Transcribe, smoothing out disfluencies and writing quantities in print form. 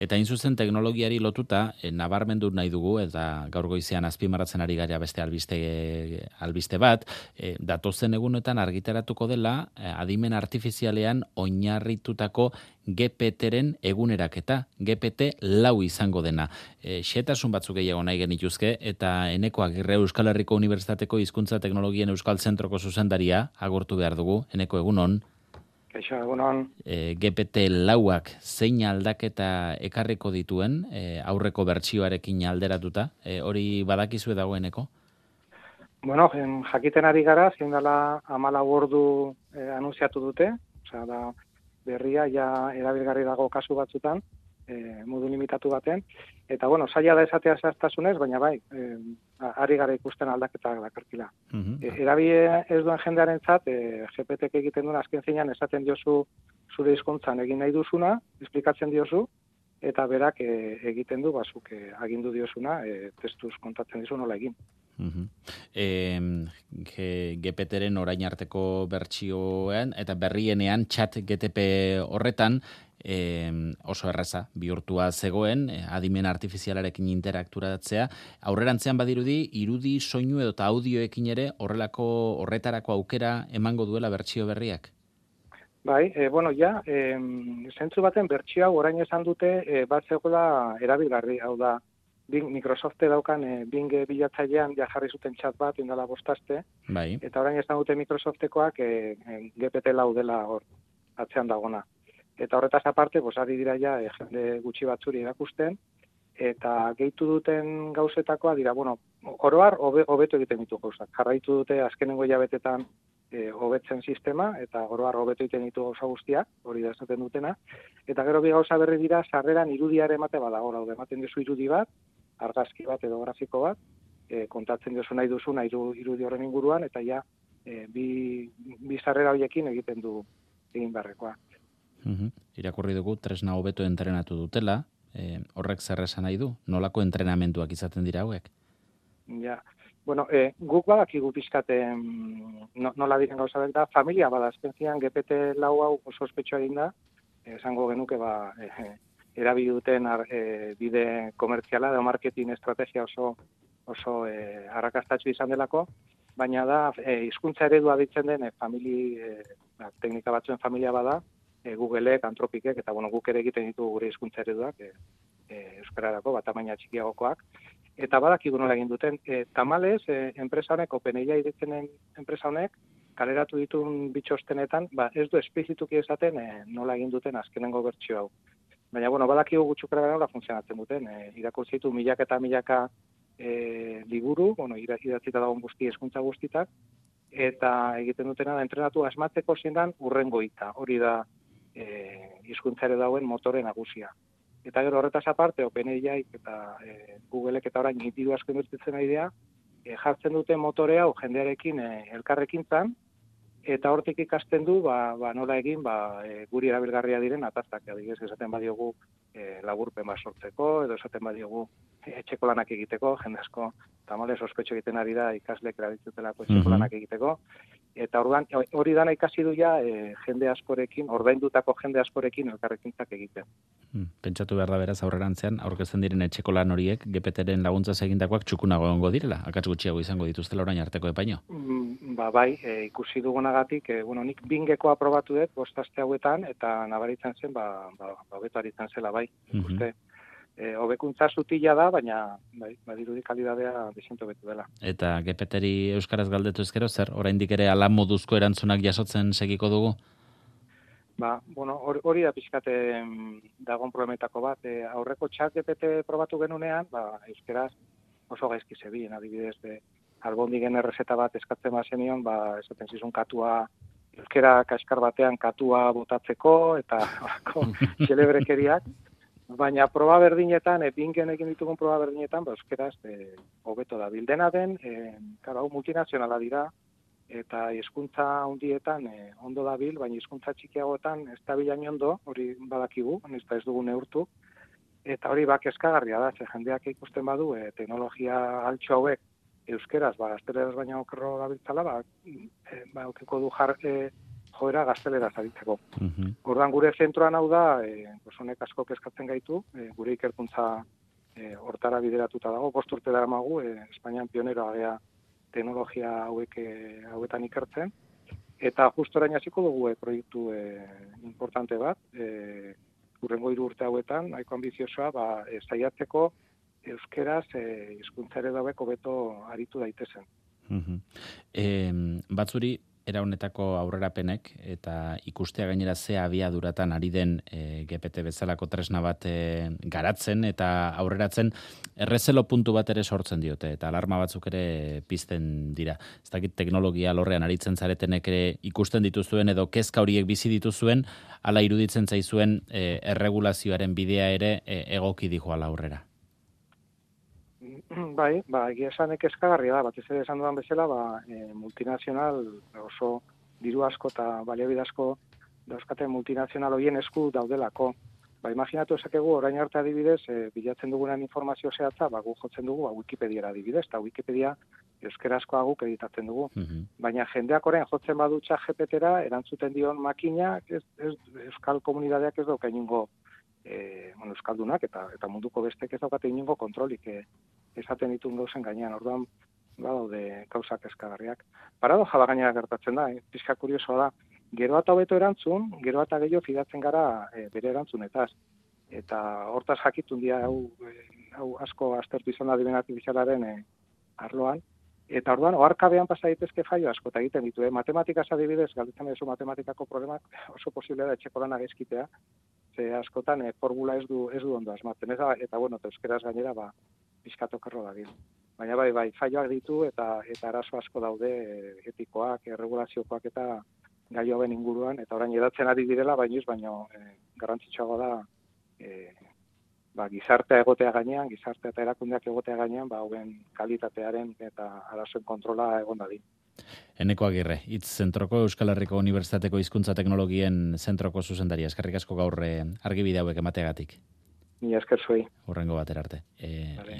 Eta hain zuzen teknologiari lotuta, nabarmendu nahi dugu, eta gaur goizean azpimarratzen ari gara beste albiste bat, datozen egunetan argitaratuko dela, adimen artifizialean oinarritutako GPT-ren eguneraketa, GPT lau izango dena. Xehetasun batzuk gehiago nahi genituzke, eta Eneko Agirre Euskal Herriko Unibertsitateko Hizkuntza Teknologien Euskal Zentroko zuzendaria agortu behar dugu. Eneko, egunon. Kaixo, egunon. GPT lauak zein aldaketa ekarriko dituen, aurreko bertsioarekin alderatuta, hori badakizue dagoeneko? Bueno, jakiten ari gara, zein dela 14 ordu anunciatu dute, osea da berria ja erabilgarri dago kasu batzutan, modu limitatu baten, eta bueno, zaila da esatea zehaztasunez, baina bai, ari gara ikusten aldaketak dakartila. Erabili ez duen jendearentzat, GPT-ek egiten duen azken zeinan esaten diozu zure hizkuntzan egin nahi duzuna, esplikatzen diozu, eta berak egiten du, bazuk agindu diozuna, testuz kontatzen dizu nola egin. GPT-ren orain arteko bertsioen eta berrienean chat GTP horretan oso erraza bihurtua zegoen, adimen artifizialarekin interakturatzea, aurrerantzean badirudi, irudi, soinu edo eta audioekin ere horretarako aukera emango duela bertsio berriak? Bai, bueno, ja, zentzu baten bertsio hau orain esan dute bat zegoela erabilgarri, hau da, Microsofte daukan Bing bilatzailean ja jarri zuten chat bat indala 5 aste, bai. Eta orain esan dute Microsoftekoak GPT lau dela hor atzean dagona. Eta horretaz aparte, ari dira ja jende gutxi batzuri erakusten, eta gehitu duten gauzetakoa dira, bueno, oroar hobeto egiten ditu gauzak. Jarraitu dute azkenengo hilabetetan hobetzen sistema, eta oroar hobeto egiten ditu gauza guztiak, hori da esaten dutena. Eta gero bi gauza berri dira, sarreran irudiare emate badago, ematen duzu irudi bat, argazki bat edo grafiko bat, kontatzen duzu nahi duzuna irudi horren inguruan, eta ja bi sarrera horiekin egiten du egin beharrekoa. Irakurri dugu, tresna hobeto entrenatu dutela, horrek zer esan nahi du? Nolako entrenamenduak izaten dira hauek? Ja, bueno, guk badakigu pixkate nola diren gauzak da, familia bada, azken GPT lau hau oso ospetsua egin da, esango genuke erabili duten bide komertziala edo marketing estrategia oso arrakastatsu izan delako, baina da hizkuntza eredua ditzen den teknika batzuen familia bada, Googleek, Anthropicek, eta bueno, guk ere egiten ditugu gure hizkuntza ereduak, euskararako, tamaina txikiagokoak, eta badakigu nola egin duten. Tamalez, enpresa honek, OpenAI ditzenen enpresa honek, kaleratu ditun bitxostenetan, ez du esplizituki esaten nola egin duten azkenengo bertsio hau. Baina, bueno, badakigu gutxukera nola funtzionatzen duten, irakurtzi ditu milaka eta milaka liburu, bueno, idatzita dagoen guzti, hizkuntza guztitak, eta egiten dutena da entrenatu asmatzeko zendan urrengo hita, hori da hizkuntzare dauen motore nagusia. Eta gero horretaz aparte, OpenAI eta Googleek eta orain hiru asko inbertitzen ari dira, jartzen dute motore hau jendearekin elkarrekintzan, eta hortik ikasten du nola egin guri erabilgarria diren ataztak, adibidez esaten badiogu laburpen bat sortzeko, edo esaten badiogu etxeko lanak egiteko, jende asko tamalez ospetxo egiten ari da ikasleek erabiltzutelako etxeko lanak egiteko, eta orduan hori dana ikasi du ja jende askorekin, ordaindutako jende askorekin elkarrekintzak egiten. Pentsatu behar da beraz aurrerantzean, aurkezten diren etxeko lan horiek, GPT-ren laguntzaz egindakoak txukunago egongo direla, akats gutxiago izango dituztela orain arteko epaino. Bai, ikusi dugunagatik, nik Bingekoa probatu dut, 5 aste hauetan, eta nabaritzen zen, hobeto aritzen zela, bai, ikuste. Hobekuntza zutila da, baina badirudi kalidadea desiento betu dela. Eta GPT-ri euskaraz galdetu ezkero, zer? Oraindik ere ala moduzko erantzunak jasotzen segiko dugu? Bueno, hori da pixkate dagoen problemetako bat. Aurreko chat GPT probatu genunean, euskaraz oso gaizki zebien, adibidez, albondigen errezeta bat eskatzen bazenion, esaten zizun katua, euskara kaskar batean katua botatzeko, eta xelebrekeriak. Baina proba berdinetan, Bingen egin ditugun proba berdinetan, euskaraz hobeto da. Bildena den, hau multinazionala dira, eta hizkuntza handietan ondo dabil, baina hizkuntza txikiagoetan ez da bilain ondo, hori badakigu, ez dugu neurtu, eta hori kezkagarria da, jendeak ikusten badu, teknologia altxo hauek euskeraz, gazteleraz baina okerro gabiltzala, okeko du joera gaztelera aritzeko. Ordan gure zentroan hau da, honek asko kezkatzen gaitu, gure ikerkuntza hortara bideratuta dago, 5 urte daramagu, Espainian pioneroa gea teknologia hauetan ikertzen, eta justo orain hasiko dugu proiektu importante bat, hurrengo 3 urte hauetan, nahiko ambiziosoa, saiatzeko euskeraz hizkuntza ereduak hobeto aritu daitezen. Batzuri, era honetako aurrerapenek eta ikustea gainera ze abiaduratan ari den GPT bezalako tresna bat garatzen eta aurreratzen errezelo puntu bat ere sortzen diote eta alarma batzuk ere pizten dira. Ez dakit teknologia lorrean aritzen zaretenek ere ikusten dituzuen edo kezka horiek bizi dituzuen, hala iruditzen zaizuen erregulazioaren bidea ere egoki dijoala aurrera. Bai, egia esan kezkagarria da, batez ere esan dudan bezala, multinazional oso diru asko eta baliabide asko dauzkaten multinazional horien esku daudelako. Imaginatu esakegu, orain arte adibidez, bilatzen dugunan informazio zehatza, gu jotzen dugu Wikipediara adibidez, eta Wikipedia euskerazkoa guk editatzen dugu. Baina jendeak orain jotzen badu ChatGPTera, erantzuten dion makina, euskal komunidadeak ez dauka inungo euskaldunak eta munduko bestek ez daukate inungo kontrolik esaten ditun gauzen gainean. Orduan badaude gauzak eskagarriak. Paradoja da gainera gertatzen da, pixka kuriosoa da. Gero eta hobeto erantzun, gero eta gehiago fidatzen gara bere erantzunetaz. Eta hortaz jakitun dira hau asko aztertu izan da adimen artifizialaren arloan. Eta orduan, oharkabean pasa daitezke faio asko eta egiten ditu. Matematikaz adibidez, galdetzen duzu matematikako problemak oso posible da etxeko lana gezkitea. Ze askotan formula ez du ondo asmatzen. Eta euskeraz gainera pizkatokerro da gil. Baina bai, faioak ditu eta arazo asko daude etikoak, erregulaziokoak eta gai hauen inguruan, eta orain edatzen ari direla, baino garrantzitsuagoa da gizartea egotea gainean, gizartea eta erakundeak egotea gainean, hauen kalitatearen eta arazoen kontrola egon dadin. Eneko Agirre, Hitz Zentroko Euskal Herriko Unibertsitateko Hizkuntza Teknologien Zentroko zuzendaria. Eskerrik asko gaur argibide hauek emateagatik. Mila esker zuei. Hurrengo batera arte.